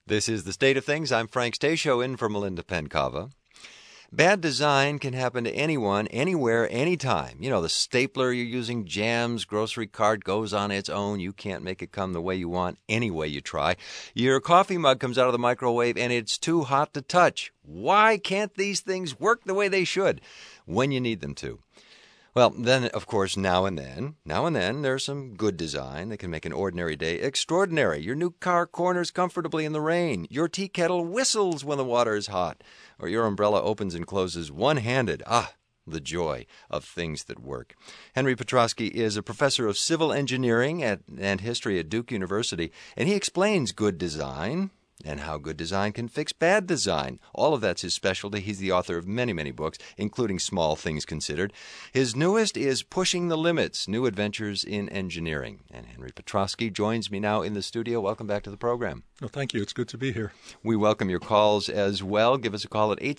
This is The State of Things. I'm Frank Stasio, in for Melinda Pencava. Bad design can happen to anyone, anywhere, anytime. You know, the stapler you're using jams, grocery cart goes on its own. You can't make it come the way you want, any way you try. Your coffee mug comes out of the microwave and it's too hot to touch. Why can't these things work the way they should when you need them to? Well, then, of course, now and then, there's some good design that can make an ordinary day extraordinary. Your new car corners comfortably in the rain. Your tea kettle whistles when the water is hot. Or your umbrella opens and closes one-handed. Ah, the joy of things that work. Henry Petrosky is a professor of civil engineering and history at Duke University, and he explains good design and how good design can fix bad design. All of that's his specialty. He's the author of many, many books, including Small Things Considered. His newest is Pushing the Limits, New Adventures in Engineering. And Henry Petrosky joins me now in the studio. Welcome back to the program. Well, thank you. It's good to be here. We welcome your calls as well. Give us a call at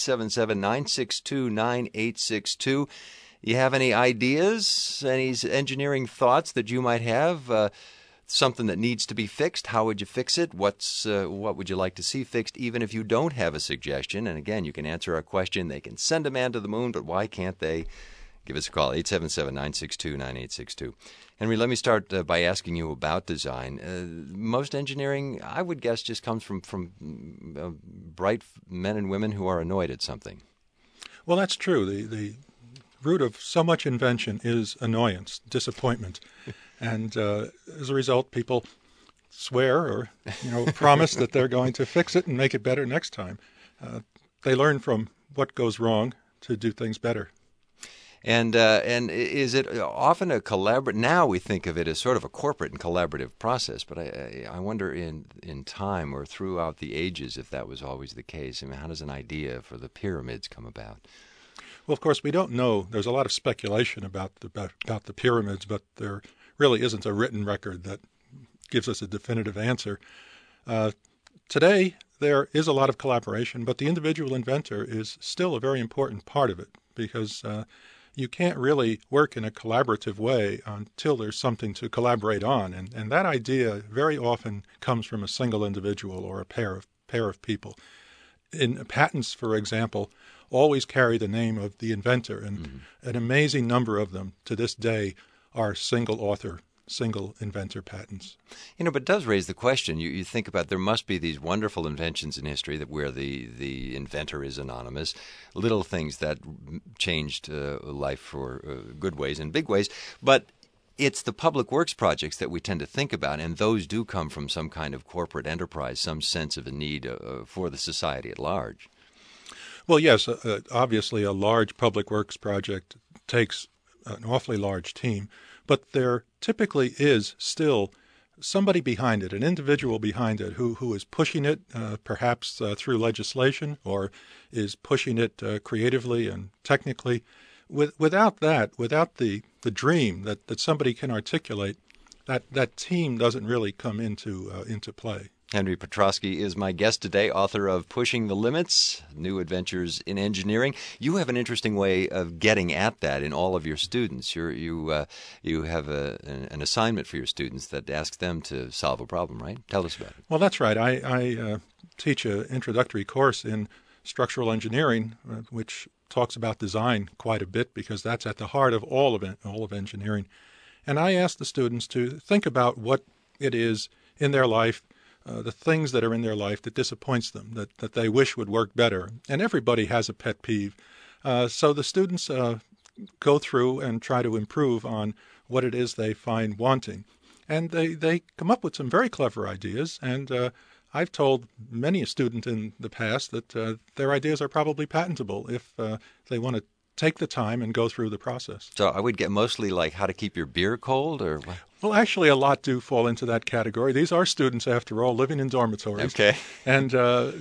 877-962-9862. You have any ideas, any engineering thoughts that you might have? Something that needs to be fixed, how would you fix it? What would you like to see fixed, even if you don't have a suggestion? And again, you can answer our question. They can send a man to the moon, but why can't they? Give us a call, 877-962-9862. Henry, let me start by asking you about design. Most engineering, I would guess, just comes from bright men and women who are annoyed at something. Well, that's true. The root of so much invention is annoyance, disappointment. And as a result, people swear or promise that they're going to fix it and make it better next time. They learn from what goes wrong to do things better. And is it often a collaborative? Now we think of it as sort of a corporate and collaborative process, but I wonder in time or throughout the ages if that was always the case. I mean, how does an idea for the pyramids come about? Well, of course, we don't know. There's a lot of speculation about the pyramids, but there really isn't a written record that gives us a definitive answer. Today, there is a lot of collaboration, but the individual inventor is still a very important part of it because you can't really work in a collaborative way until there's something to collaborate on. And that idea very often comes from a single individual or a pair of people. In patents, for example, always carry the name of the inventor, and an amazing number of them to this day are single author, single inventor patents. But it does raise the question. You think about there must be these wonderful inventions in history where the inventor is anonymous, little things that changed life for good ways and big ways, but it's the public works projects that we tend to think about, and those do come from some kind of corporate enterprise, some sense of a need for the society at large. Well, yes, obviously a large public works project takes an awfully large team, but there typically is still somebody behind it, an individual behind it who is pushing it, perhaps through legislation, or is pushing it creatively and technically. Without that, without the dream that somebody can articulate, that team doesn't really come into play. Henry Petrosky is my guest today, author of Pushing the Limits, New Adventures in Engineering. You have an interesting way of getting at that in all of your students. You have an assignment for your students that asks them to solve a problem, right? Tell us about it. Well, that's right. I teach an introductory course in structural engineering, which talks about design quite a bit because that's at the heart of all of engineering. And I ask the students to think about what it is in their life, the things that are in their life that disappoints them, that they wish would work better. And everybody has a pet peeve. So the students go through and try to improve on what it is they find wanting. And they come up with some very clever ideas. And I've told many a student in the past that their ideas are probably patentable if they want to take the time and go through the process. So I would get mostly like how to keep your beer cold or what? Well, actually, a lot do fall into that category. These are students, after all, living in dormitories. Okay. And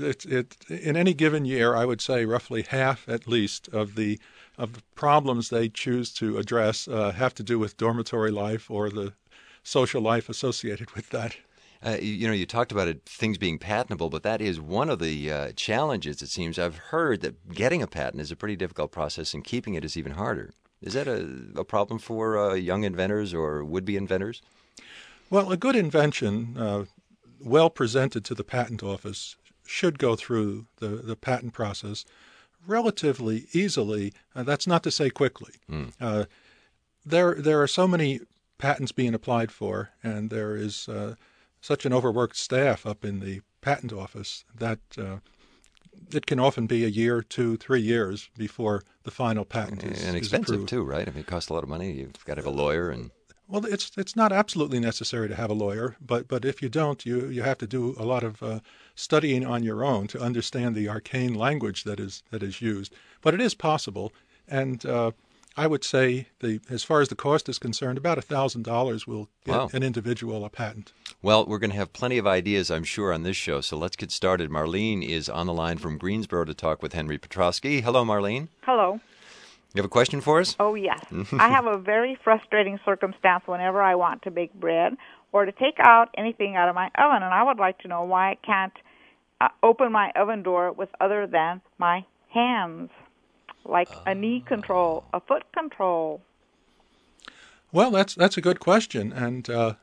in any given year, I would say roughly half, at least, of the problems they choose to address have to do with dormitory life or the social life associated with that. You talked about things being patentable, but that is one of the challenges, it seems. I've heard that getting a patent is a pretty difficult process and keeping it is even harder. Is that a problem for young inventors or would-be inventors? Well, a good invention well presented to the patent office, should go through the patent process relatively easily. That's not to say quickly. There are so many patents being applied for, and there is such an overworked staff up in the patent office that it can often be a year, 2, 3 years before the final patent is and expensive approved. too, right? I mean, it costs a lot of money. You've got to have a lawyer and. Well, it's not absolutely necessary to have a lawyer, but if you don't, you have to do a lot of studying on your own to understand the arcane language that is used. But it is possible, and I would say as far as the cost is concerned, about $1,000 will get an individual a patent. Well, we're going to have plenty of ideas, I'm sure, on this show, so let's get started. Marlene is on the line from Greensboro to talk with Henry Petrosky. Hello, Marlene. Hello. You have a question for us? Oh, yes. I have a very frustrating circumstance whenever I want to bake bread or to take out anything out of my oven, and I would like to know why I can't open my oven door with other than my hands, like a knee control, a foot control. Well, that's a good question, and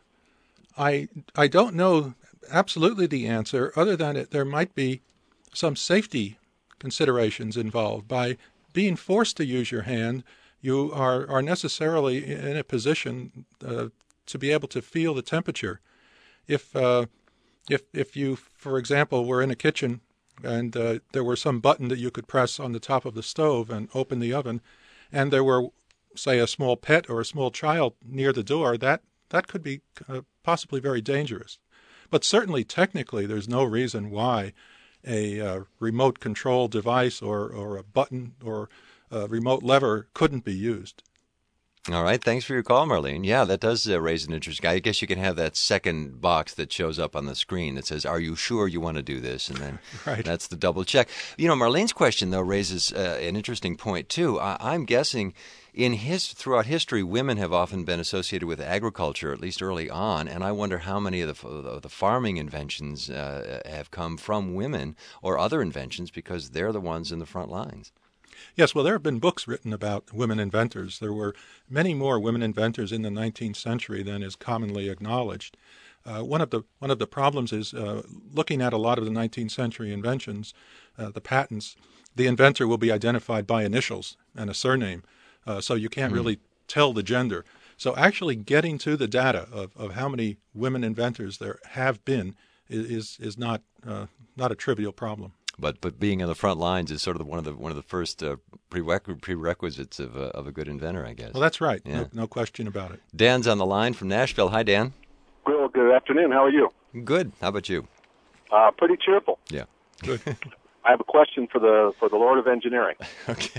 I don't know absolutely the answer, other than there might be some safety considerations involved. By being forced to use your hand, you are necessarily in a position to be able to feel the temperature. If you, for example, were in a kitchen and there were some button that you could press on the top of the stove and open the oven, and there were, say, a small pet or a small child near the door, that could be possibly very dangerous. But certainly, technically, there's no reason why a remote control device or a button or a remote lever couldn't be used. All right. Thanks for your call, Marlene. Yeah, that does raise an interest. I guess you can have that second box that shows up on the screen that says, "Are you sure you want to do this?" And then right. That's the double check. Marlene's question, though, raises an interesting point, too. I'm guessing throughout history, women have often been associated with agriculture, at least early on, and I wonder how many of the farming inventions have come from women or other inventions because they're the ones in the front lines. Yes, well, there have been books written about women inventors. There were many more women inventors in the 19th century than is commonly acknowledged. One of the problems is looking at a lot of the 19th century inventions, the patents. The inventor will be identified by initials and a surname, so you can't really tell the gender. So actually getting to the data of how many women inventors there have been is not a trivial problem. But being on the front lines is sort of one of the first prerequisites of a good inventor, I guess. Well, that's right. Yeah. No question about it. Dan's on the line from Nashville. Hi, Dan. Well, good afternoon. How are you? Good. How about you? Pretty cheerful. Yeah. Good. I have a question for the Lord of Engineering. Okay.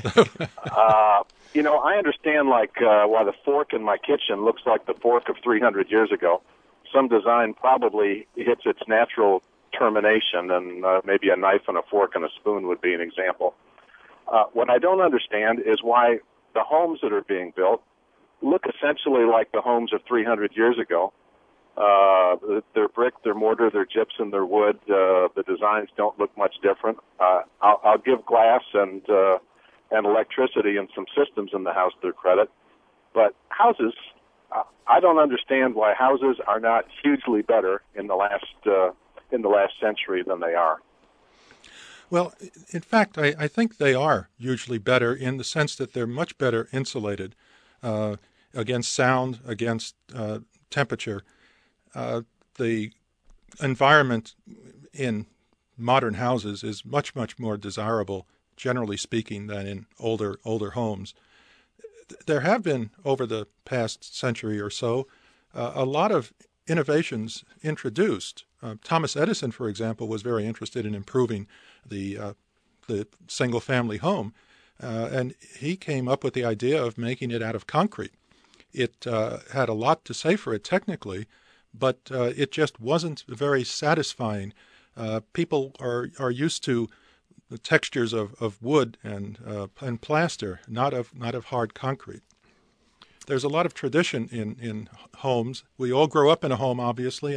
I understand why the fork in my kitchen looks like the fork of 300 years ago. Some design probably hits its natural termination, and maybe a knife and a fork and a spoon would be an example. What I don't understand is why the homes that are being built look essentially like the homes of 300 years ago. They're brick, they're mortar, they're gypsum, they're wood. The designs don't look much different. I'll give glass and electricity and some systems in the house their credit, but houses, I don't understand why houses are not hugely better in the last century than they are. Well, in fact, I think they are hugely better in the sense that they're much better insulated against sound, against temperature. The environment in modern houses is much, much more desirable, generally speaking, than in older homes. There have been, over the past century or so, a lot of innovations introduced. Thomas Edison, for example, was very interested in improving the single-family home, and he came up with the idea of making it out of concrete. It had a lot to say for it technically, but it just wasn't very satisfying. People are used to the textures of wood and plaster, not of hard concrete. There's a lot of tradition in homes. We all grow up in a home, obviously, and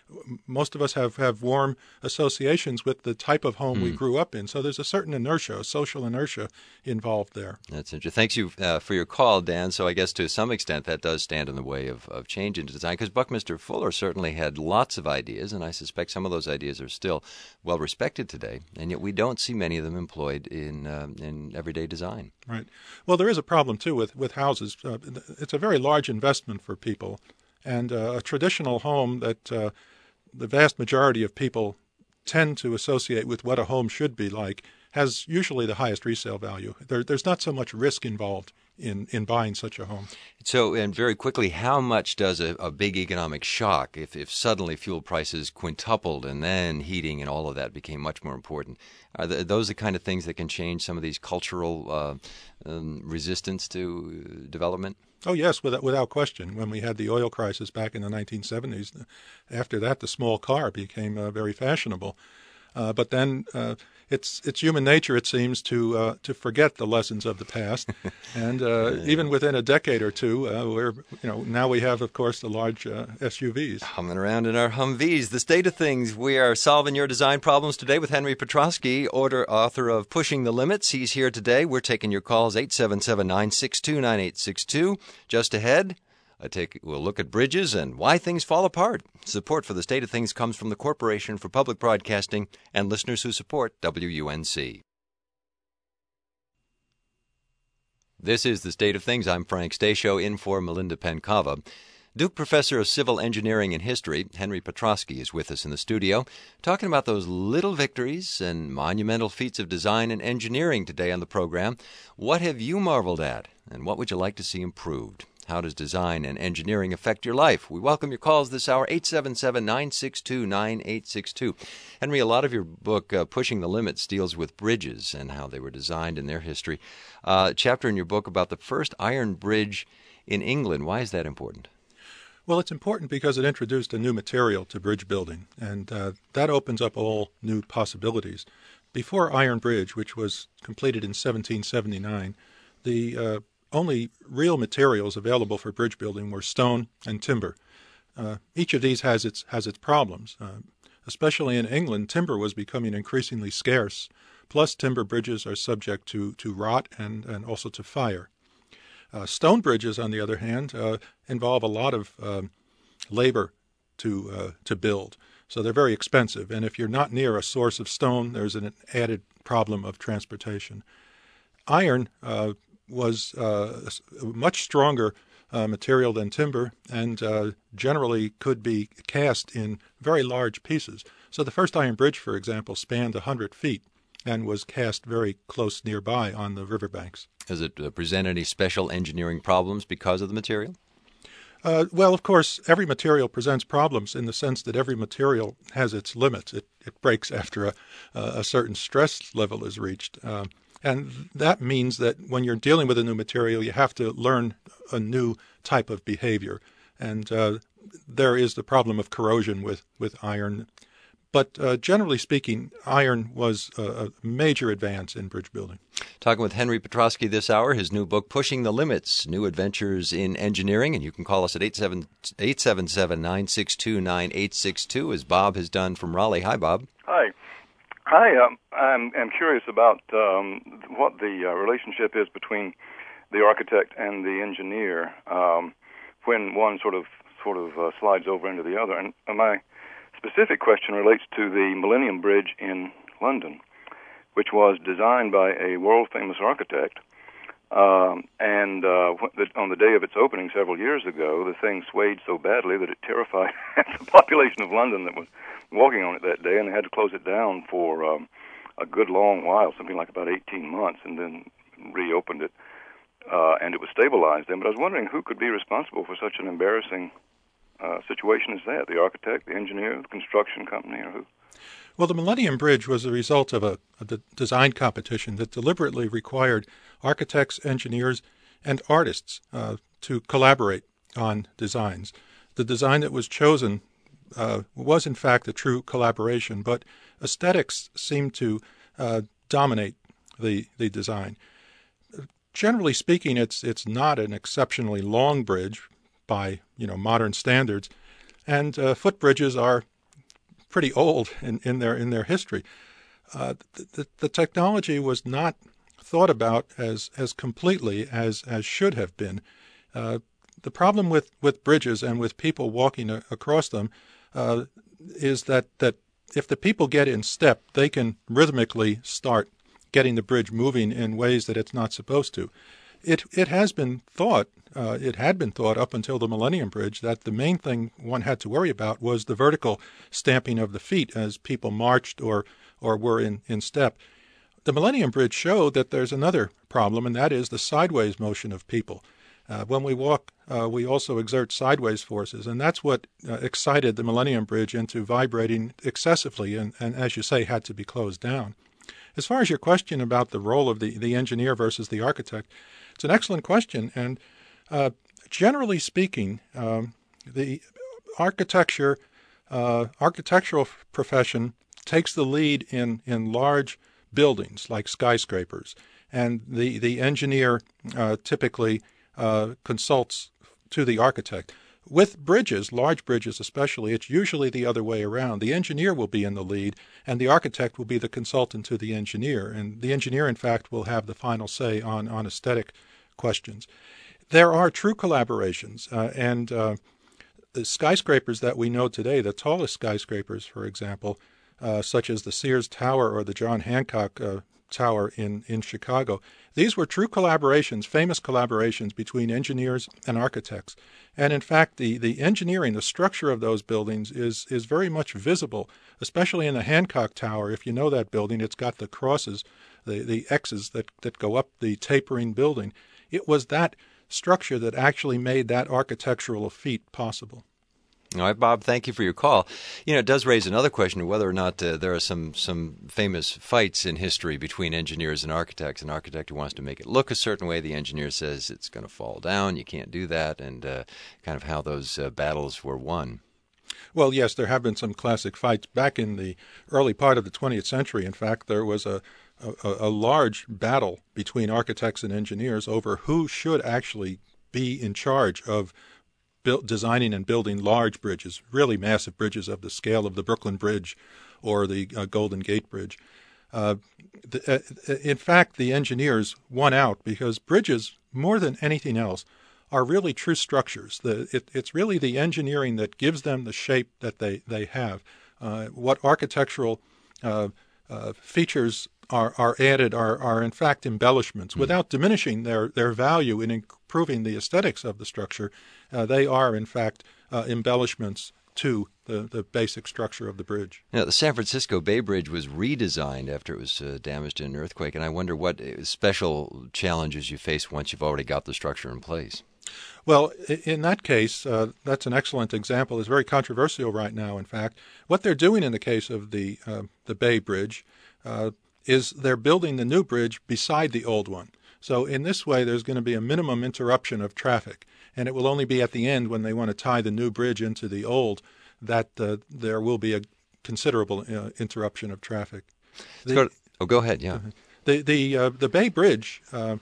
most of us have warm associations with the type of home we grew up in. So there's a certain inertia, a social inertia involved there. That's interesting. Thanks you for your call, Dan. So I guess to some extent that does stand in the way of change in design, because Buckminster Fuller certainly had lots of ideas, and I suspect some of those ideas are still well respected today, and yet we don't see many of them employed in everyday design. Right. Well, there is a problem, too, with houses. It's a very large investment for people, and a traditional home that the vast majority of people tend to associate with what a home should be like has usually the highest resale value. There's not so much risk involved in buying such a home. So, and very quickly, how much does a big economic shock, if suddenly fuel prices quintupled and then heating and all of that became much more important, are those the kind of things that can change some of these cultural resistance to development? Oh, yes, without question. When we had the oil crisis back in the 1970s, after that, the small car became very fashionable. But then it's human nature, it seems, to forget the lessons of the past, and even within a decade or two, now we have, of course, the large SUVs. Humming around in our Humvees. The state of things. We are solving your design problems today with Henry Petroski, author of Pushing the Limits. He's here today. We're taking your calls, 877-962-9862. Just ahead, we'll look at bridges and why things fall apart. Support for the state of things comes from the Corporation for Public Broadcasting and listeners who support WUNC. This is the state of things. I'm Frank Stasio, in for Melinda Pencava. Duke Professor of Civil Engineering and History, Henry Petroski, is with us in the studio, talking about those little victories and monumental feats of design and engineering today on the program. What have you marveled at, and what would you like to see improved? How does design and engineering affect your life? We welcome your calls this hour, 877-962-9862. Henry, a lot of your book, Pushing the Limits, deals with bridges and how they were designed in their history. Chapter in your book about the first iron bridge in England. Why is that important? Well, it's important because it introduced a new material to bridge building, and that opens up all new possibilities. Before Iron Bridge, which was completed in 1779, the only real materials available for bridge building were stone and timber. Each of these has its problems. Especially in England, timber was becoming increasingly scarce. Plus, timber bridges are subject to rot and also to fire. Stone bridges, on the other hand, involve a lot of labor to build. So they're very expensive. And if you're not near a source of stone, there's an added problem of transportation. Iron was a much stronger material than timber and generally could be cast in very large pieces. So the first iron bridge, for example, spanned 100 feet and was cast very close nearby on the riverbanks. Does it present any special engineering problems because of the material? Well, of course, every material presents problems in the sense that every material has its limits. It breaks after a certain stress level is reached. And that means that when you're dealing with a new material, you have to learn a new type of behavior. And there is the problem of corrosion with iron. But generally speaking, iron was a major advance in bridge building. Talking with Henry Petroski this hour, his new book, Pushing the Limits, New Adventures in Engineering. And you can call us at 877-962-9862, as Bob has done from Raleigh. Hi, Bob. Hi. I'm curious about what the relationship is between the architect and the engineer when one sort of slides over into the other. And my specific question relates to the Millennium Bridge in London, which was designed by a world-famous architect. And on the day of its opening several years ago, the thing swayed so badly that it terrified the population of London that was walking on it that day, and they had to close it down for a good long while, something like about 18 months, and then reopened it, and it was stabilized then. But I was wondering who could be responsible for such an embarrassing situation as that, the architect, the engineer, the construction company, or who? Well, the Millennium Bridge was the result of a design competition that deliberately required architects, engineers, and artists to collaborate on designs. The design that was chosen was, in fact, a true collaboration, but aesthetics seemed to dominate the design. Generally speaking, it's not an exceptionally long bridge by modern standards, and footbridges are pretty old in their history. The technology was not thought about as completely as should have been. The problem with bridges and with people walking across them is that if the people get in step, they can rhythmically start getting the bridge moving in ways that it's not supposed to. It has been thought, it had been thought up until the Millennium Bridge, that the main thing one had to worry about was the vertical stamping of the feet as people marched or were in step. The Millennium Bridge showed that there's another problem, and that is the sideways motion of people. When we walk, we also exert sideways forces, and that's what excited the Millennium Bridge into vibrating excessively and, as you say, had to be closed down. As far as your question about the role of the engineer versus the architect, it's an excellent question, and generally speaking, the architectural profession takes the lead in large buildings like skyscrapers, and the engineer typically consults to the architect. With bridges, large bridges especially, it's usually the other way around. The engineer will be in the lead, and the architect will be the consultant to the engineer. And the engineer, in fact, will have the final say on aesthetic questions. There are true collaborations, and the skyscrapers that we know today, the tallest skyscrapers, for example, such as the Sears Tower or the John Hancock Tower in Chicago. These were true collaborations, famous collaborations between engineers and architects. And in fact, the engineering, the structure of those buildings is very much visible, especially in the Hancock Tower. If you know that building, it's got the crosses, the X's that go up the tapering building. It was that structure that actually made that architectural feat possible. All right, Bob, thank you for your call. It does raise another question of whether or not there are some famous fights in history between engineers and architects. An architect who wants to make it look a certain way, the engineer says it's going to fall down, you can't do that, and kind of how those battles were won. Well, yes, there have been some classic fights. Back in the early part of the 20th century, in fact, there was a large battle between architects and engineers over who should actually be in charge of designing and building large bridges, really massive bridges of the scale of the Brooklyn Bridge or the Golden Gate Bridge. In fact, the engineers won out because bridges, more than anything else, are really true structures. It's really the engineering that gives them the shape that they have. What architectural features are added are in fact embellishments. Without diminishing their value in improving the aesthetics of the structure, they are in fact embellishments to the basic structure of the bridge. The San Francisco Bay Bridge was redesigned after it was damaged in an earthquake, and I wonder what special challenges you face once you've already got the structure in place. Well, in that case, that's an excellent example. It's very controversial right now, in fact. What they're doing in the case of the Bay Bridge is they're building the new bridge beside the old one. So in this way, there's going to be a minimum interruption of traffic, and it will only be at the end when they want to tie the new bridge into the old that there will be a considerable interruption of traffic. Go ahead, yeah. The Bay Bridge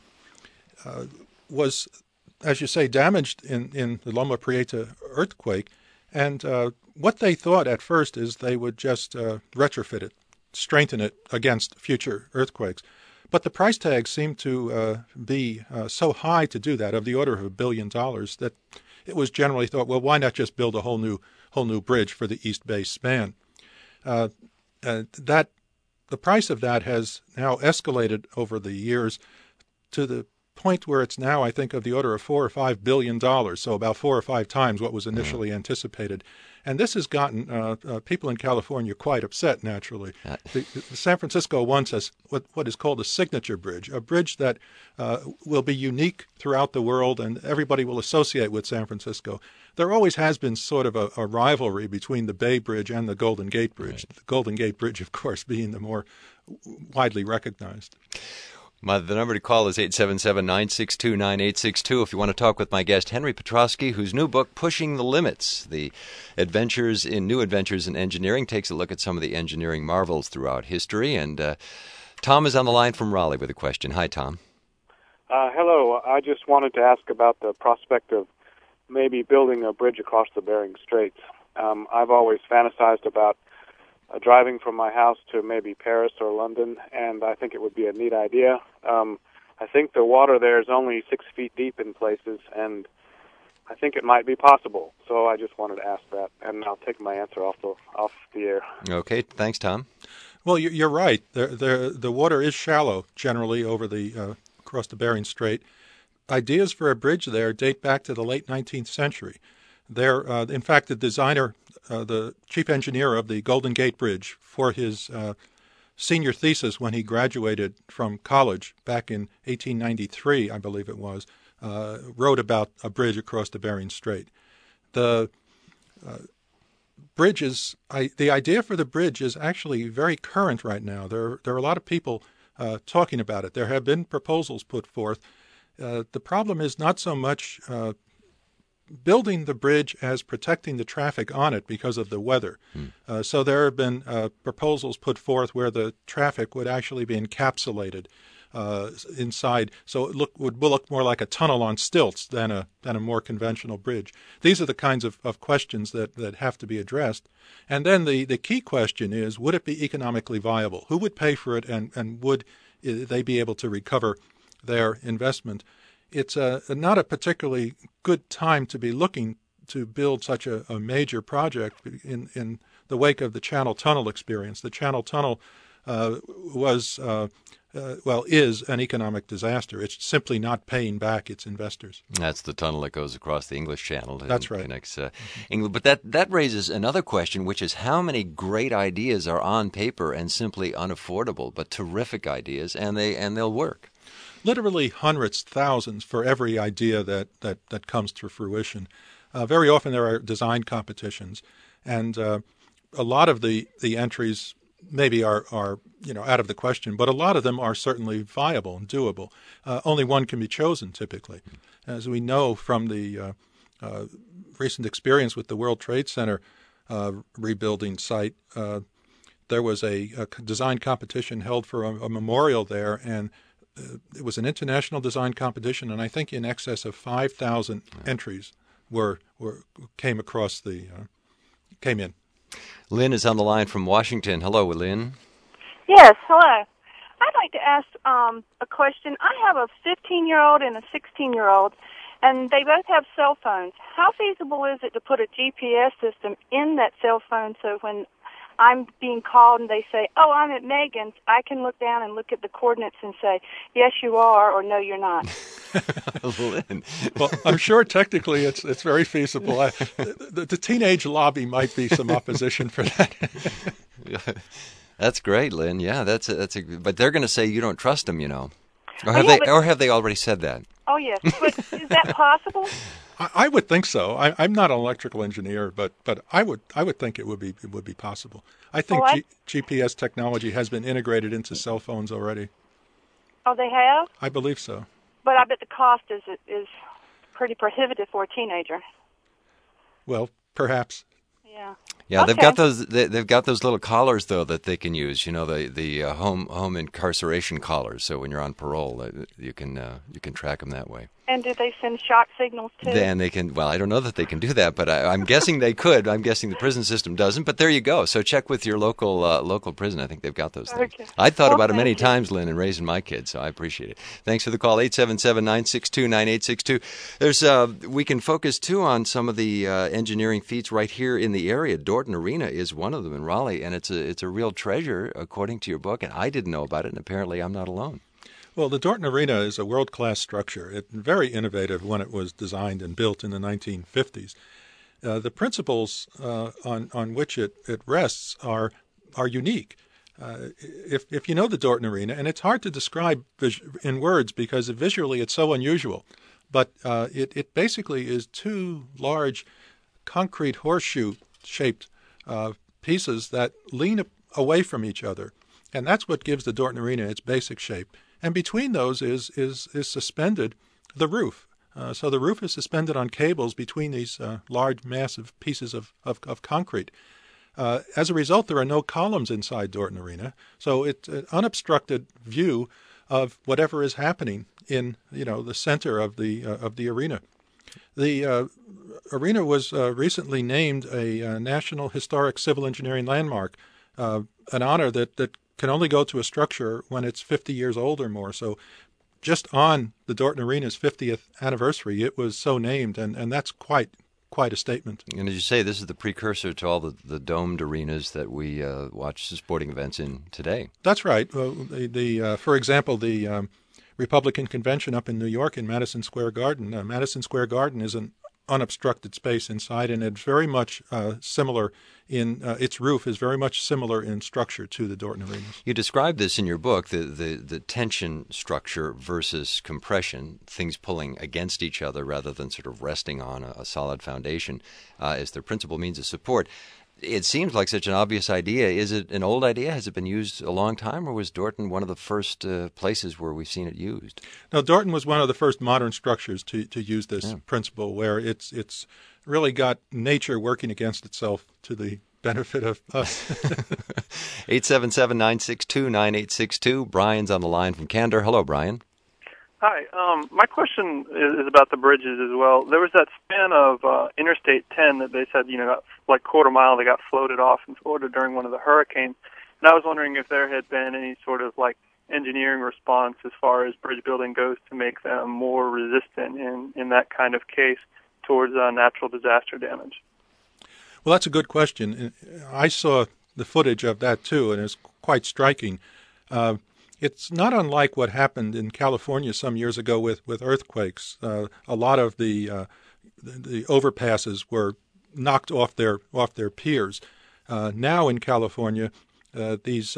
was, as you say, damaged in the Loma Prieta earthquake, and what they thought at first is they would just retrofit it, strengthen it against future earthquakes. But the price tag seemed to be so high to do that, of the order of $1 billion, that it was generally thought, well, why not just build a whole new bridge for the East Bay span? The price of that has now escalated over the years to the point where it's now, I think, of the order of $4 or $5 billion, so about 4 or 5 times what was initially anticipated. And this has gotten people in California quite upset, naturally. The San Francisco wants us what is called a signature bridge, a bridge that will be unique throughout the world and everybody will associate with San Francisco. There always has been sort of a rivalry between the Bay Bridge and the Golden Gate Bridge, right. The Golden Gate Bridge, of course, being the more widely recognized. The number to call is 877-962-9862 if you want to talk with my guest, Henry Petroski, whose new book, Pushing the Limits, New Adventures in Engineering, takes a look at some of the engineering marvels throughout history. And Tom is on the line from Raleigh with a question. Hi, Tom. Hello. I just wanted to ask about the prospect of maybe building a bridge across the Bering Straits. I've always fantasized about driving from my house to maybe Paris or London, and I think it would be a neat idea. I think the water there is only 6 feet deep in places, and I think it might be possible. So I just wanted to ask that, and I'll take my answer off the air. Okay, thanks, Tom. Well, you're right. The water is shallow generally over across the Bering Strait. Ideas for a bridge there date back to the late 19th century. In fact, the designer, the chief engineer of the Golden Gate Bridge, for his senior thesis when he graduated from college back in 1893, I believe it was, wrote about a bridge across the Bering Strait. The the idea for the bridge is actually very current right now. There are a lot of people talking about it. There have been proposals put forth. The problem is not so much building the bridge as protecting the traffic on it because of the weather. So there have been proposals put forth where the traffic would actually be encapsulated inside, so it would look more like a tunnel on stilts than a more conventional bridge. These are the kinds of questions that have to be addressed. And then the key question is, would it be economically viable? Who would pay for it, and would they be able to recover their investment? It's not a particularly good time to be looking to build such a major project in the wake of the Channel Tunnel experience. The Channel Tunnel is an economic disaster. It's simply not paying back its investors. That's the tunnel that goes across the English Channel. That's right. Connects England. But that raises another question, which is how many great ideas are on paper and simply unaffordable, but terrific ideas, and they'll work. Literally hundreds, thousands for every idea that comes to fruition. Very often there are design competitions, and a lot of the entries maybe are out of the question, but a lot of them are certainly viable and doable. Only one can be chosen typically. As we know from the recent experience with the World Trade Center rebuilding site, there was a design competition held for a memorial there, and it was an international design competition, and I think in excess of 5,000 entries came in. Lynn is on the line from Washington. Hello, Lynn. Yes, hello. I'd like to ask a question. I have a 15-year-old and a 16-year-old, and they both have cell phones. How feasible is it to put a GPS system in that cell phone so when I'm being called and they say, "Oh, I'm at Megan's," I can look down and look at the coordinates and say, "Yes, you are," or "No, you're not"? Lynn. Well, I'm sure technically it's very feasible. The teenage lobby might be some opposition for that. That's great, Lynn. Yeah, but they're going to say you don't trust them, or have they already said that? Oh yes, but is that possible? I would think so. I'm not an electrical engineer, but I would think it would be possible. I think GPS technology has been integrated into cell phones already. Oh, they have? I believe so. But I bet the cost is pretty prohibitive for a teenager. Well, perhaps. Yeah. Yeah, okay. They've got those little collars though that they can use. The home incarceration collars. So when you're on parole, you can track them that way. And do they send shock signals too? Then they can. Well, I don't know that they can do that, but I'm guessing they could. I'm guessing the prison system doesn't. But there you go. So check with your local prison. I think they've got those things. Okay. I thought about it many times, Lynn, in raising my kids. So I appreciate it. Thanks for the call. 877-962-9862. We can focus too on some of the engineering feats right here in the area. Dorton Arena is one of them in Raleigh, and it's a real treasure according to your book. And I didn't know about it, and apparently I'm not alone. Well, the Dorton Arena is a world-class structure. It's very innovative when it was designed and built in the 1950s. The principles on which it rests are unique. If you know the Dorton Arena, and it's hard to describe in words because visually it's so unusual, but it basically is two large concrete horseshoe-shaped pieces that lean away from each other, and that's what gives the Dorton Arena its basic shape. And between those is suspended the roof. So the roof is suspended on cables between these large, massive pieces of concrete. As a result, there are no columns inside Dorton Arena, so it's an unobstructed view of whatever is happening in the center of the arena. The arena was recently named a National Historic Civil Engineering Landmark an honor that can only go to a structure when it's 50 years old or more. So just on the Dorton Arena's 50th anniversary, it was so named, and that's quite a statement. And as you say, this is the precursor to all the domed arenas that we watch sporting events in today. That's right. Well, for example, the Republican convention up in New York in Madison Square Garden. Madison Square Garden is an unobstructed space inside, and it's very much similar in its roof is very much similar in structure to the Dorton Arenas. You describe this in your book, the tension structure versus compression, things pulling against each other rather than sort of resting on a solid foundation as their principal means of support. It seems like such an obvious idea. Is it an old idea? Has it been used a long time, or was Dorton one of the first places where we've seen it used? No, Dorton was one of the first modern structures to use this principle, where it's really got nature working against itself to the benefit of us. 877-962-9862. Brian's on the line from Candor. Hello, Brian. Hi. My question is about the bridges as well. There was that span of Interstate 10 that they said, like quarter mile, they got floated off in Florida during one of the hurricanes. And I was wondering if there had been any sort of like engineering response as far as bridge building goes to make them more resistant in that kind of case towards natural disaster damage. Well, that's a good question. I saw the footage of that too, and it's quite striking. It's not unlike what happened in California some years ago with earthquakes. A lot of the overpasses were knocked off their piers. Now in California, these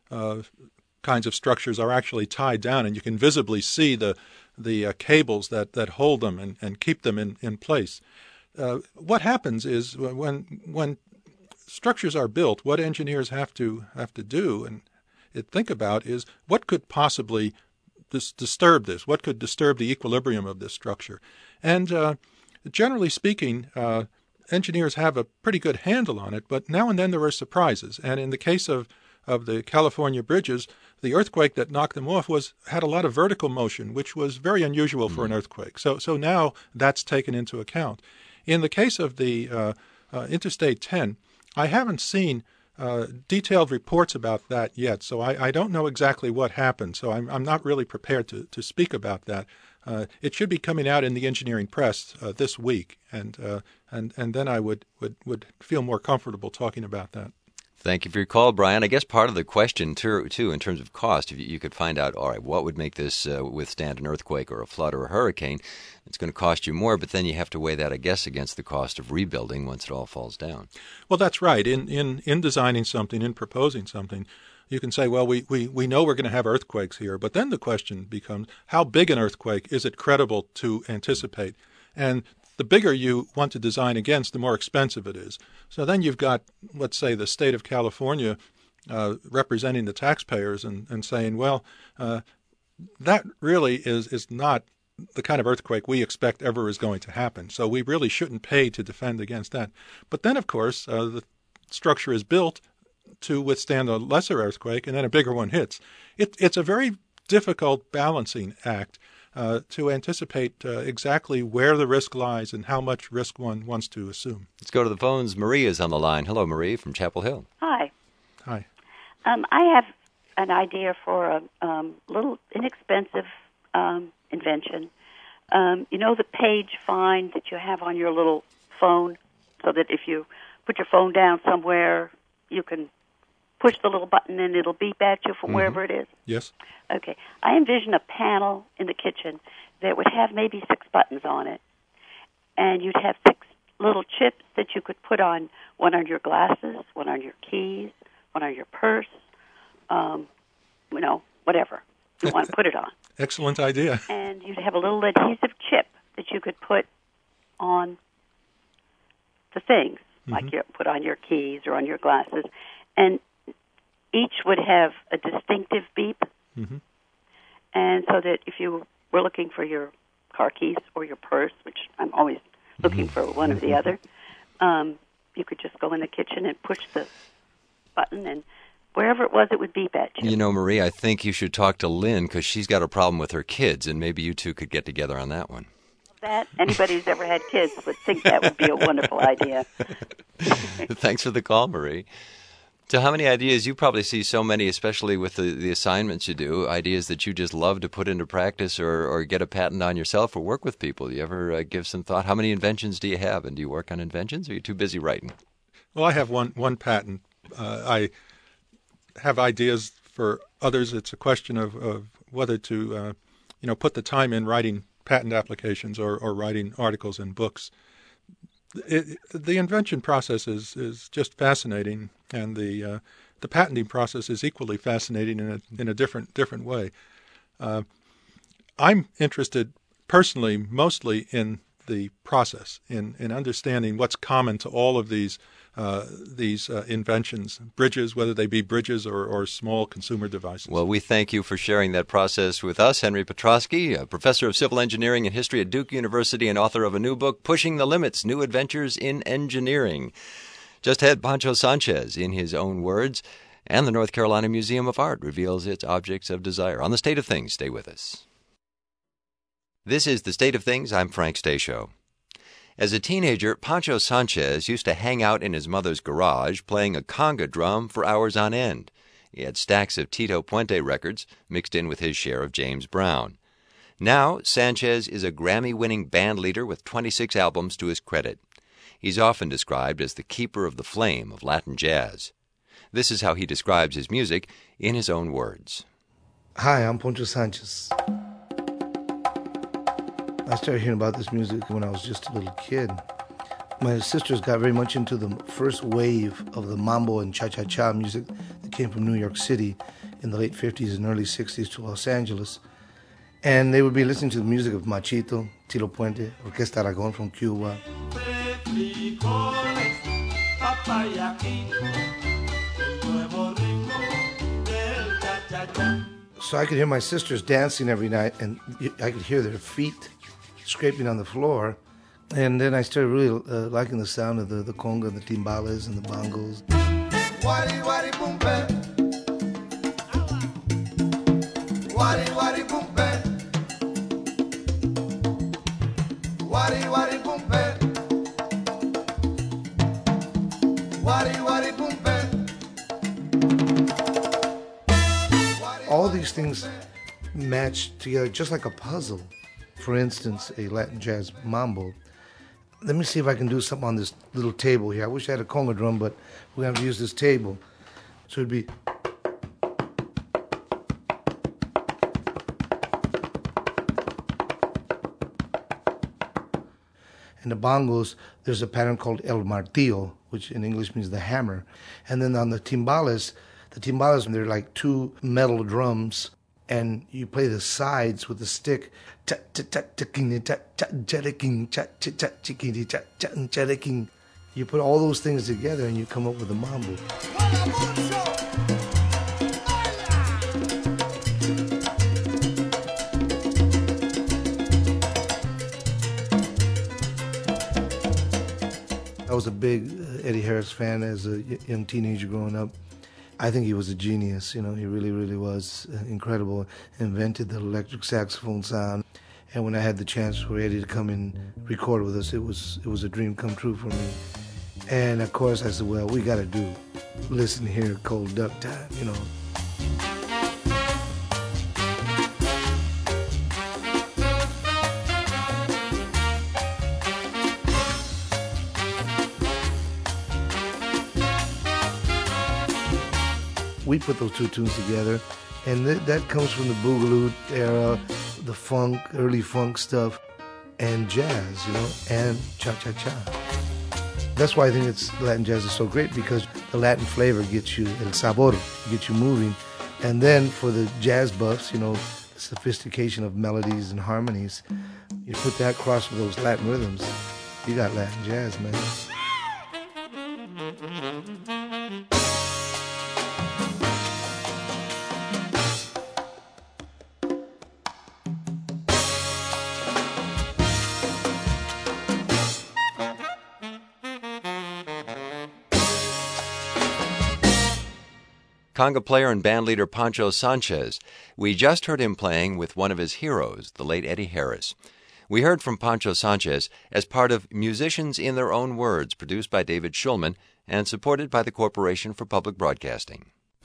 kinds of structures are actually tied down, and you can visibly see the cables that hold them and keep them in place. What happens is when structures are built, what engineers have to do and think about is what could possibly disturb this, what could disturb the equilibrium of this structure. And generally speaking, engineers have a pretty good handle on it, but now and then there are surprises. And in the case of the California bridges, the earthquake that knocked them off had a lot of vertical motion, which was very unusual for an earthquake. So now that's taken into account. In the case of the Interstate 10, I haven't seen detailed reports about that yet, so I don't know exactly what happened. So I'm not really prepared to speak about that. It should be coming out in the engineering press this week, and then I would feel more comfortable talking about that. Thank you for your call, Brian. I guess part of the question, too, in terms of cost, if you could find out, all right, what would make this withstand an earthquake or a flood or a hurricane, it's going to cost you more, but then you have to weigh that, I guess, against the cost of rebuilding once it all falls down. Well, that's right. In designing something, in proposing something, you can say, well, we know we're going to have earthquakes here, but then the question becomes, how big an earthquake is it credible to anticipate? And the bigger you want to design against, the more expensive it is. So then you've got, let's say, the state of California representing the taxpayers and saying, well, that really is not the kind of earthquake we expect ever is going to happen. So we really shouldn't pay to defend against that. But then, of course, the structure is built to withstand a lesser earthquake, and then a bigger one hits. It's a very difficult balancing act to anticipate exactly where the risk lies and how much risk one wants to assume. Let's go to the phones. Marie is on the line. Hello, Marie from Chapel Hill. Hi. Hi. I have an idea for a little inexpensive invention. The page find that you have on your little phone, so that if you put your phone down somewhere, you can push the little button and it'll beep at you from wherever it is? Yes. Okay. I envision a panel in the kitchen that would have maybe 6 buttons on it, and you'd have 6 little chips that you could put on, one on your glasses, one on your keys, one on your purse, whatever you want to put it on. Excellent idea. And you'd have a little adhesive chip that you could put on the things, like you put on your keys or on your glasses, and each would have a distinctive beep, and so that if you were looking for your car keys or your purse, which I'm always looking for one or the other, you could just go in the kitchen and push the button, and wherever it was, it would beep at you. You know, Marie, I think you should talk to Lynn, because she's got a problem with her kids, and maybe you two could get together on that one. That anybody who's ever had kids would think that would be a wonderful idea. Thanks for the call, Marie. So how many ideas, you probably see so many, especially with the assignments you do, ideas that you just love to put into practice or get a patent on yourself or work with people. Do you ever give some thought? How many inventions do you have? And do you work on inventions, or are you too busy writing? Well, I have one patent. I have ideas for others. It's a question of whether to put the time in writing patent applications or writing articles and books. The invention process is just fascinating, and the patenting process is equally fascinating in a different way. I'm interested personally mostly in the process, in understanding what's common to all of these inventions, bridges, whether they be bridges or small consumer devices. Well, we thank you for sharing that process with us. Henry Petroski, a professor of civil engineering and history at Duke University and author of a new book, Pushing the Limits, New Adventures in Engineering. Just had Pancho Sanchez, in his own words, and the North Carolina Museum of Art reveals its objects of desire. On The State of Things, stay with us. This is The State of Things. I'm Frank Stasio. As a teenager, Pancho Sanchez used to hang out in his mother's garage playing a conga drum for hours on end. He had stacks of Tito Puente records mixed in with his share of James Brown. Now, Sanchez is a Grammy-winning band leader with 26 albums to his credit. He's often described as the keeper of the flame of Latin jazz. This is how he describes his music in his own words. Hi, I'm Pancho Sanchez. I started hearing about this music when I was just a little kid. My sisters got very much into the first wave of the mambo and cha-cha-cha music that came from New York City in the late 50s and early 60s to Los Angeles. And they would be listening to the music of Machito, Tito Puente, Orquesta Aragon from Cuba. So I could hear my sisters dancing every night, and I could hear their feet scraping on the floor. And then I started really liking the sound of the conga, the timbales, and the bongos. Wari wari bumpe. Wari wari bumpe. Wari wari bumpe. Wari wari bumpe. All these things match together just like a puzzle. For instance, a Latin jazz mambo. Let me see if I can do something on this little table here. I wish I had a conga drum, but we're going to have to use this table. So it'd be... In the bongos, there's a pattern called el martillo, which in English means the hammer. And then on the timbales, they're like two metal drums, and you play the sides with the stick. You put all those things together and you come up with a mambo. I was a big Eddie Harris fan as a young teenager growing up. I think he was a genius, he really, really was incredible. Invented the electric saxophone sound. And when I had the chance for Eddie to come and record with us, it was a dream come true for me. And of course I said, well, we got to do Listen Here, Cold Duck Time, We put those two tunes together, and that comes from the Boogaloo era, the funk, early funk stuff, and jazz, and cha-cha-cha. That's why I think Latin jazz is so great, because the Latin flavor gets you, el sabor, gets you moving. And then for the jazz buffs, the sophistication of melodies and harmonies, you put that cross with those Latin rhythms, you got Latin jazz, man. Conga player and bandleader Pancho Sanchez. We just heard him playing with one of his heroes, the late Eddie Harris. We heard from Pancho Sanchez as part of Musicians in Their Own Words, produced by David Schulman and supported by the Corporation for Public Broadcasting.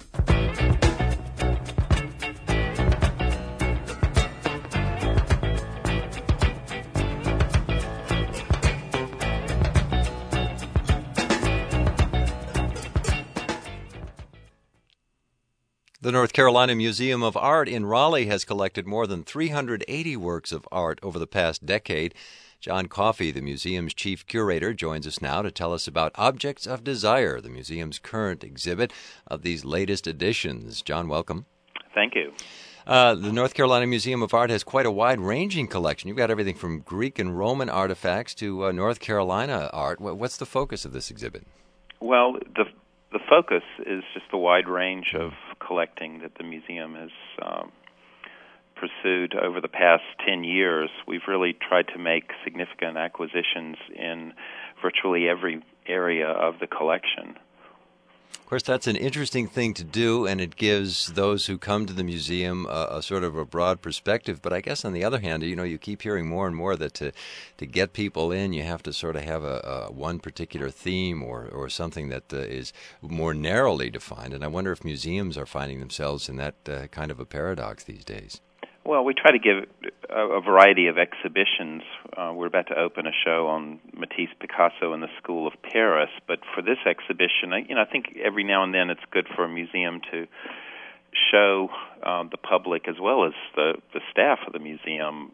The North Carolina Museum of Art in Raleigh has collected more than 380 works of art over the past decade. John Coffey, the museum's chief curator, joins us now to tell us about Objects of Desire, the museum's current exhibit of these latest editions. John, welcome. Thank you. The North Carolina Museum of Art has quite a wide-ranging collection. You've got everything from Greek and Roman artifacts to North Carolina art. What's the focus of this exhibit? Well, the focus is just the wide range of collecting that the museum has pursued over the past 10 years. We've really tried to make significant acquisitions in virtually every area of the collection. Of course, that's an interesting thing to do, and it gives those who come to the museum a sort of a broad perspective. But I guess on the other hand, you keep hearing more and more that to get people in, you have to sort of have a one particular theme or something that is more narrowly defined. And I wonder if museums are finding themselves in that kind of a paradox these days. Well, we try to give a variety of exhibitions. We're about to open a show on Matisse, Picasso, and the School of Paris. But for this exhibition, I think every now and then it's good for a museum to show the public as well as the staff of the museum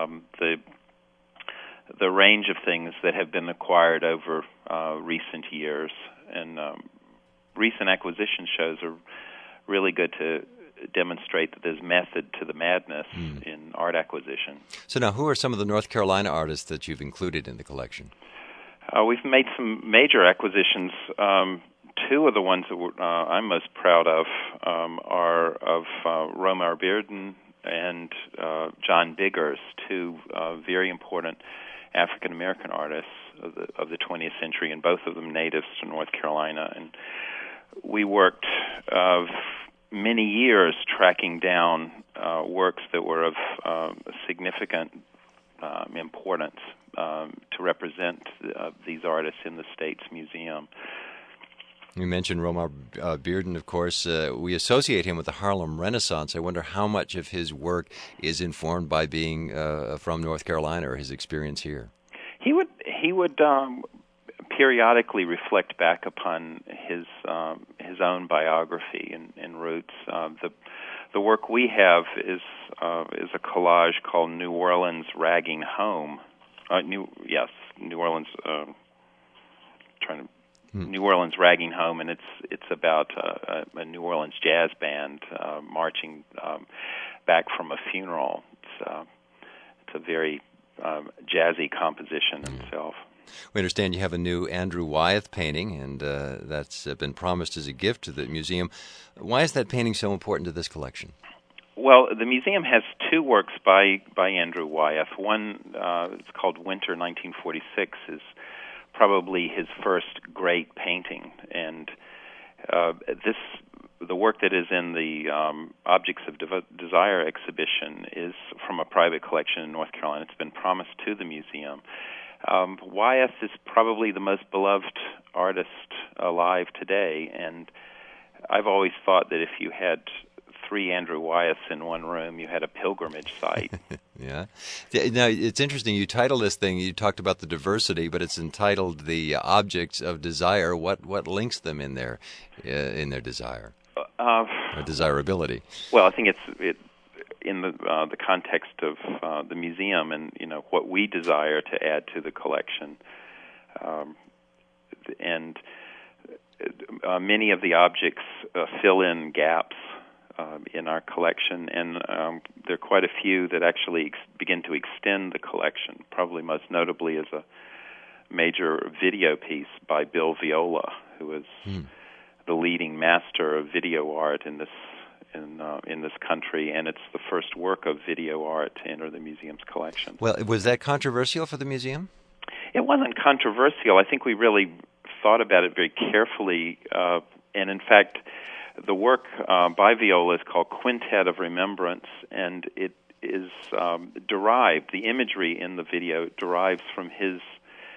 the range of things that have been acquired over recent years. And recent acquisition shows are really good to demonstrate that there's method to the madness in art acquisition. So now, who are some of the North Carolina artists that you've included in the collection? We've made some major acquisitions. Two of the ones that I'm most proud of are of Romar Bearden and John Biggers, two very important African-American artists of the 20th century, and both of them natives to North Carolina. And we worked many years tracking down works that were of significant importance to represent these artists in the state's museum. You mentioned Romar Bearden, of course. We associate him with the Harlem Renaissance. I wonder how much of his work is informed by being from North Carolina or his experience here. He would periodically reflect back upon his own biography and roots. The work we have is a collage called New Orleans Ragging Home. New Orleans. New Orleans Ragging Home, and it's about a New Orleans jazz band marching back from a funeral. It's a very jazzy composition itself. We understand you have a new Andrew Wyeth painting, and that's been promised as a gift to the museum. Why is that painting so important to this collection? Well, the museum has two works by Andrew Wyeth. One, it's called Winter 1946, is probably his first great painting, and the work that is in the Objects of Desire exhibition is from a private collection in North Carolina. It's been promised to the museum. Wyeth is probably the most beloved artist alive today, and I've always thought that if you had three Andrew Wyeths in one room, you had a pilgrimage site. Yeah. Now, it's interesting. You titled this thing, you talked about the diversity, but it's entitled The Objects of Desire. What links them in their desire or desirability? Well, I think it's in the context of the museum and what we desire to add to the collection, and many of the objects fill in gaps in our collection, and there are quite a few that actually begin to extend the collection. Probably most notably is a major video piece by Bill Viola, who is the leading master of video art in this country, and it's the first work of video art to enter the museum's collection. Well, was that controversial for the museum? It wasn't controversial. I think we really thought about it very carefully, and in fact, the work by Viola is called Quintet of Remembrance, and it is derived, the imagery in the video derives from his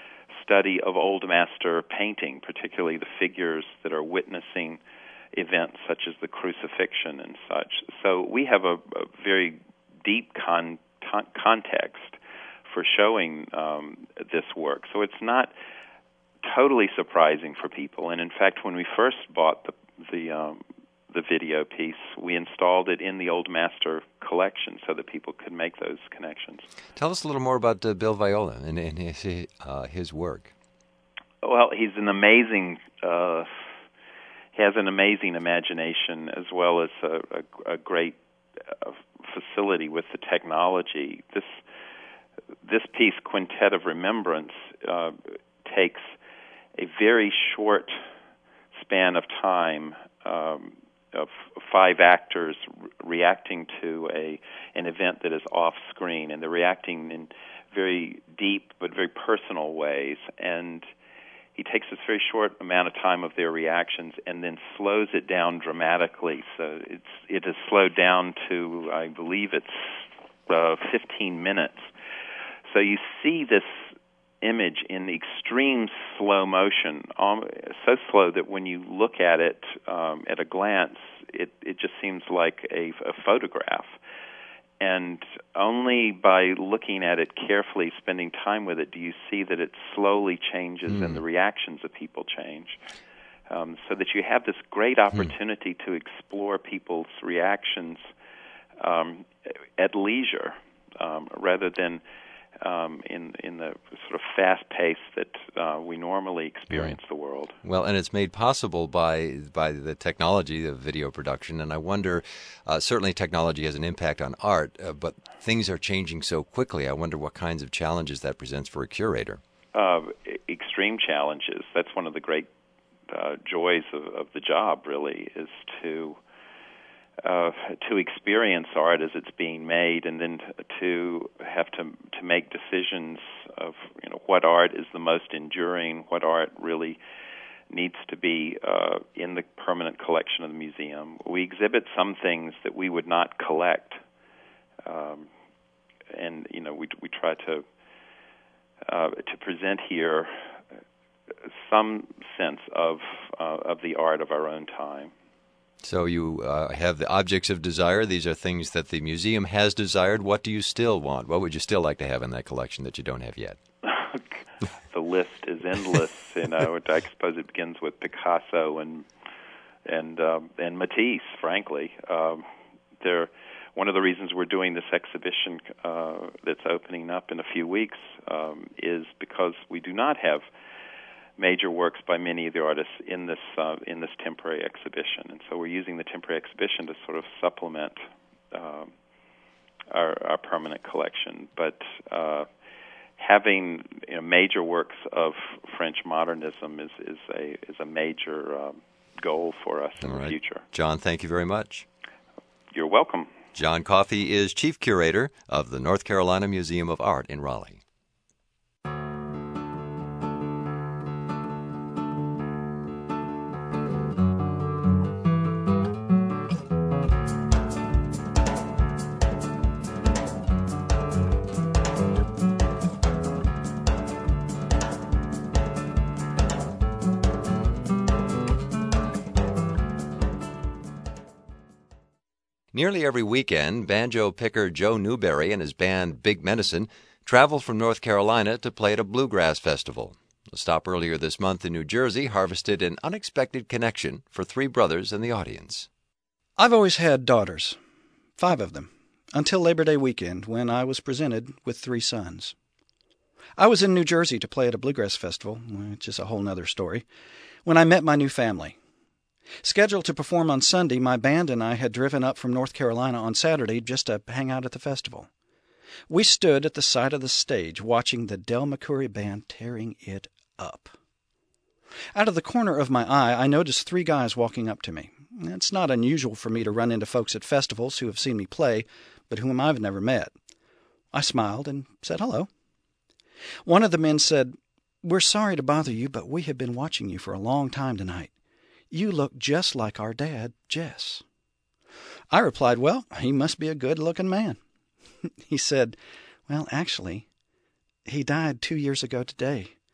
study of Old Master painting, particularly the figures that are witnessing events such as the crucifixion and such. So we have a very deep context for showing this work. So it's not totally surprising for people. And in fact, when we first bought the video piece, we installed it in the Old Master collection so that people could make those connections. Tell us a little more about Bill Viola and his work. Well, he's an amazing. He has an amazing imagination as well as a great facility with the technology. This piece, Quintet of Remembrance, takes a very short span of time of 5 actors reacting to an event that is off screen, and they're reacting in very deep but very personal ways. And he takes this very short amount of time of their reactions and then slows it down dramatically. So it is slowed down to, I believe it's 15 minutes. So you see this image in extreme slow motion, so slow that when you look at it at a glance, it just seems like a photograph. And only by looking at it carefully, spending time with it, do you see that it slowly changes and the reactions of people change. So that you have this great opportunity to explore people's reactions at leisure, rather than in the sort of fast pace that we normally experience the world. Well, and it's made possible by the technology of video production, and I wonder, certainly technology has an impact on art, but things are changing so quickly. I wonder what kinds of challenges that presents for a curator. Extreme challenges. That's one of the great joys of the job, really, is to experience art as it's being made, and then to have to make decisions of what art is the most enduring, what art really needs to be in the permanent collection of the museum. We exhibit some things that we would not collect, and we try to present here some sense of the art of our own time. So you have the objects of desire. These are things that the museum has desired. What do you still want? What would you still like to have in that collection that you don't have yet? The list is endless. I suppose it begins with Picasso and Matisse. Frankly, one of the reasons we're doing this exhibition that's opening up in a few weeks is because we do not have major works by many of the artists in this temporary exhibition, and so we're using the temporary exhibition to sort of supplement our permanent collection. But having major works of French modernism is a major goal for us in the future. John, thank you very much. You're welcome. John Coffey is Chief Curator of the North Carolina Museum of Art in Raleigh. Nearly every weekend, banjo picker Joe Newberry and his band Big Medicine travel from North Carolina to play at a bluegrass festival. A stop earlier this month in New Jersey harvested an unexpected connection for 3 brothers in the audience. I've always had daughters, 5 of them, until Labor Day weekend when I was presented with 3 sons. I was in New Jersey to play at a bluegrass festival, which is a whole other story, when I met my new family. Scheduled to perform on Sunday, my band and I had driven up from North Carolina on Saturday just to hang out at the festival. We stood at the side of the stage watching the Del McCoury Band tearing it up. Out of the corner of my eye, I noticed 3 guys walking up to me. It's not unusual for me to run into folks at festivals who have seen me play, but whom I've never met. I smiled and said hello. One of the men said, "We're sorry to bother you, but we have been watching you for a long time tonight. You look just like our dad, Jess." I replied, "Well, he must be a good-looking man." He said, "Well, actually, he died 2 years ago today.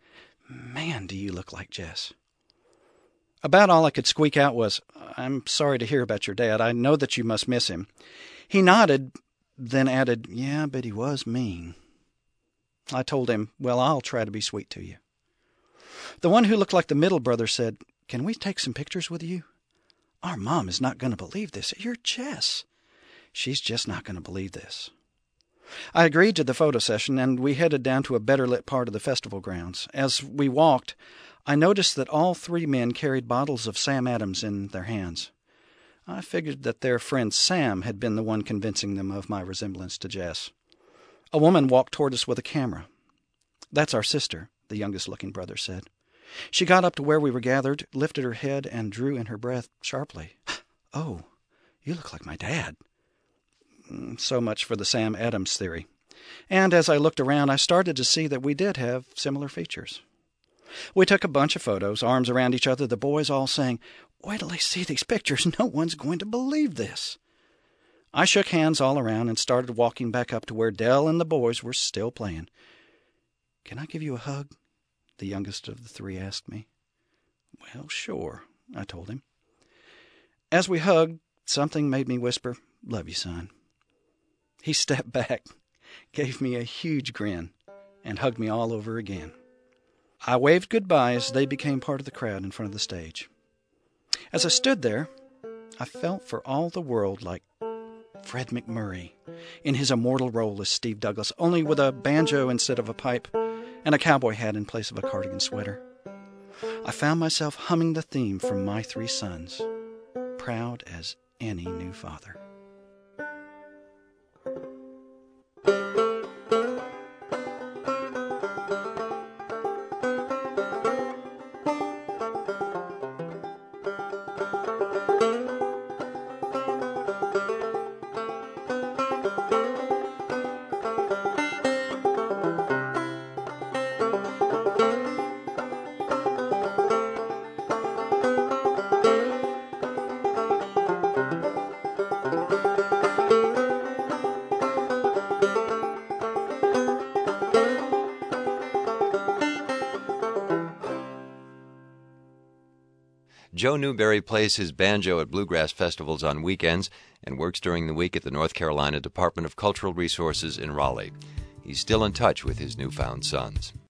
Man, do you look like Jess. About all I could squeak out was, I'm sorry to hear about your dad. I know that you must miss him. He nodded, then added, yeah, but he was mean. I told him, well, I'll try to be sweet to you. The one who looked like the middle brother said, can we take some pictures with you? Our mom is not going to believe this. You're Jess. She's just not going to believe this. I agreed to the photo session, and we headed down to a better-lit part of the festival grounds. As we walked, I noticed that all three men carried bottles of Sam Adams in their hands. I figured that their friend Sam had been the one convincing them of my resemblance to Jess. A woman walked toward us with a camera. That's our sister, the youngest-looking brother said. She got up to where we were gathered, lifted her head, and drew in her breath sharply. Oh, you look like my dad. So much for the Sam Adams theory. And as I looked around, I started to see that we did have similar features. We took a bunch of photos, arms around each other, the boys all saying, wait till they see these pictures. No one's going to believe this. I shook hands all around and started walking back up to where Dell and the boys were still playing. Can I give you a hug? The youngest of the three asked me. Well, sure, I told him. As we hugged, something made me whisper, love you, son. He stepped back, gave me a huge grin, and hugged me all over again. I waved goodbye as they became part of the crowd in front of the stage. As I stood there, I felt for all the world like Fred McMurray in his immortal role as Steve Douglas, only with a banjo instead of a pipe and a cowboy hat in place of a cardigan sweater. I found myself humming the theme from My Three Sons, proud as any new father. Joe Newberry plays his banjo at bluegrass festivals on weekends and works during the week at the North Carolina Department of Cultural Resources in Raleigh. He's still in touch with his newfound sons.